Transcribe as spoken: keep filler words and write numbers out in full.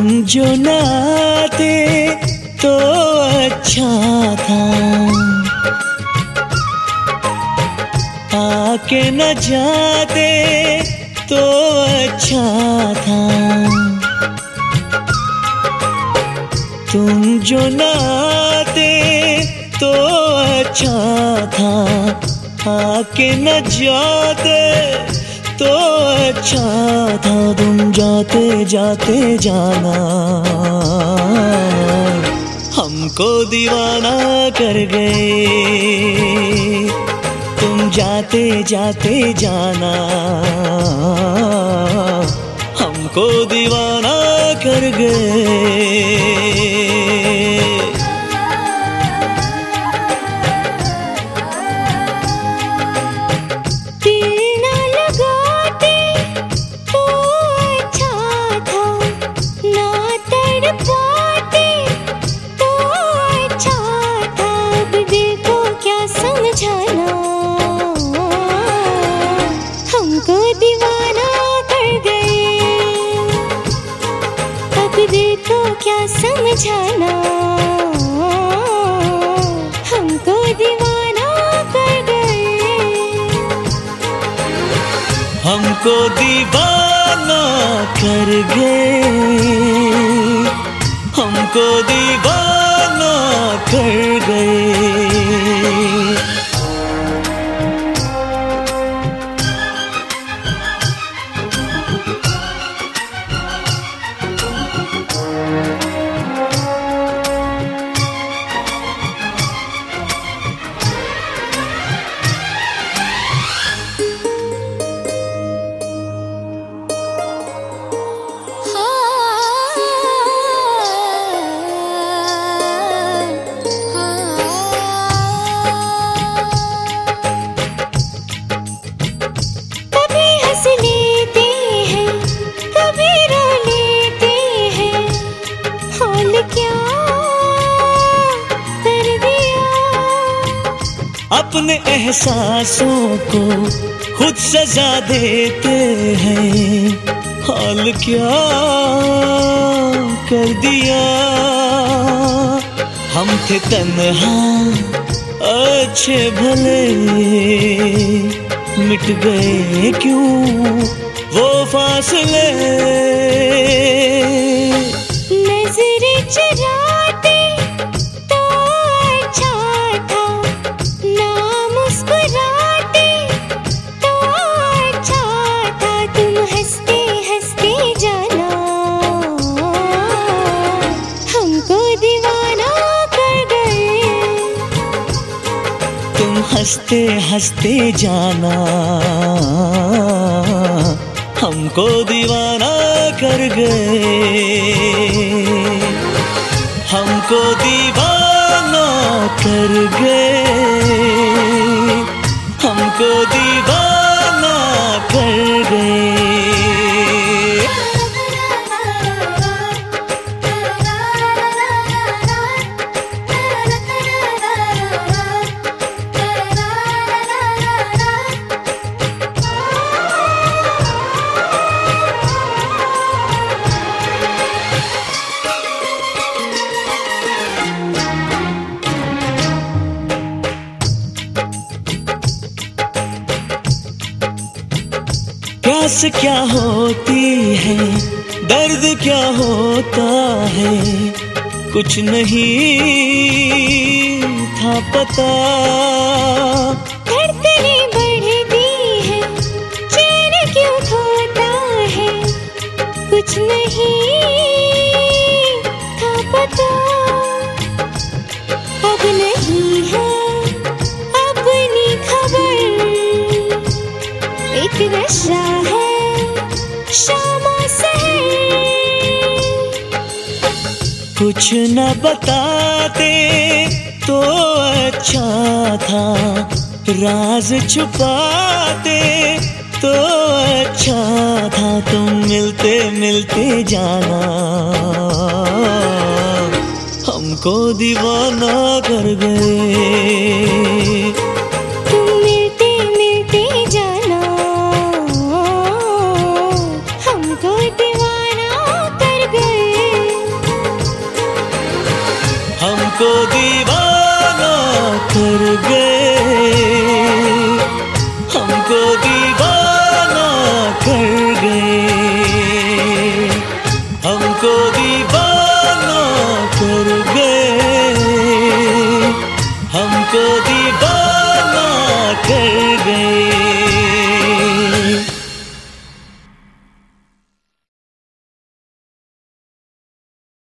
जो न आते तो अच्छा था, आके न जाते तो अच्छा था। तुम जो न आते तो अच्छा था, आके न जाते तो अच्छा था। तुम जाते जाते जाना हमको दीवाना कर गए। तुम जाते जाते जाना हमको दीवाना कर गए। देखो क्या समझाना, हमको दीवाना कर गए। हमको दीवाना कर गए, हमको दीवाना कर गए। अपने एहसासों को खुद सजा देते हैं, हाल क्या कर दिया। हम थे तन्हा अच्छे भले, मिट गए क्यों वो फासले। नजरें चुराते तो अच्छा था, ना मुस्कुराते तो अच्छा था। तुम हंसते हंसते जाना हमको दीवाना कर गए। तुम हंसते हंसते जाना हमको दीवाना कर गए। हमको दीवाना कर गए, हमको दीवाना कर गए। प्यास क्या होती है, दर्द क्या होता है, कुछ नहीं था पता। धड़कनें बढ़ती है, चैन क्यों खोता है, कुछ नहीं था पता। अब नहीं है अपनी खबर, एक नशा है शामा सहर। कुछ न बताते तो अच्छा था, राज छुपाते तो अच्छा था। तुम मिलते मिलते जाना हमको दीवाना कर गए।